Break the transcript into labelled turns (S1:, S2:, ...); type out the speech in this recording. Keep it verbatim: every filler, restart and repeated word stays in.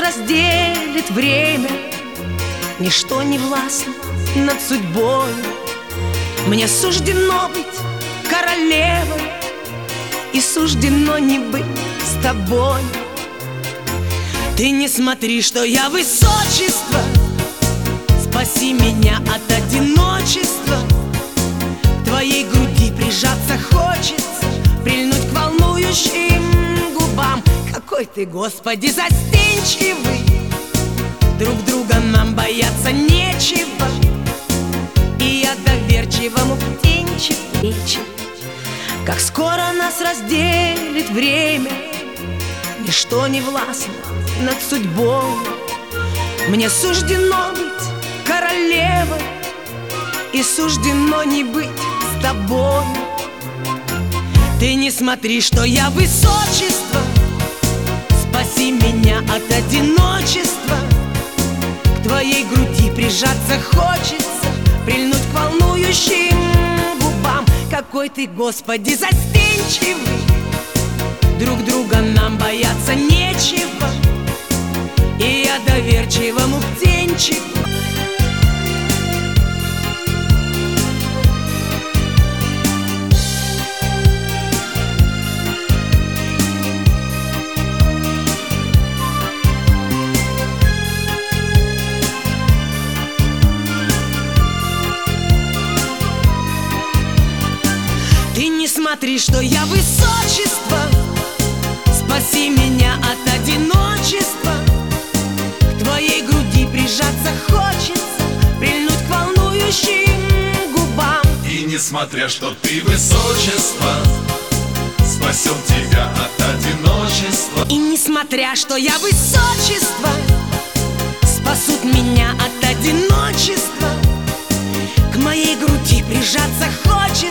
S1: разделит время, ничто не властно над судьбой. Мне суждено быть королевой, и суждено не быть с тобой. Ты не смотри, что я высочество, спаси меня от одиночества. К твоей груди прижаться хочется, прильнуть к волнующим губам. Какой ты, Господи, застенчивый, друг друга нам бояться нечего. И я доверчивому птенчик речи. Как скоро нас разделит время, ничто не властно над судьбой. Мне суждено быть королевой, и суждено не быть с тобой. Ты не смотри, что я высочество, спаси меня от одиночества. К твоей груди прижаться хочется, прильнуть к волнующим губам. Какой ты, Господи, застенчивый, друг друга нам бояться нечего. И я доверчивому птенчику. Ты не смотри, что я высочество, спаси меня от одиночества. К твоей груди прижаться хочется, прильнуть к волнующим губам.
S2: И несмотря, что ты высочество, спасем тебя от одиночества.
S1: И несмотря, что я высочество, спасут меня от одиночества. К моей груди прижаться хочется,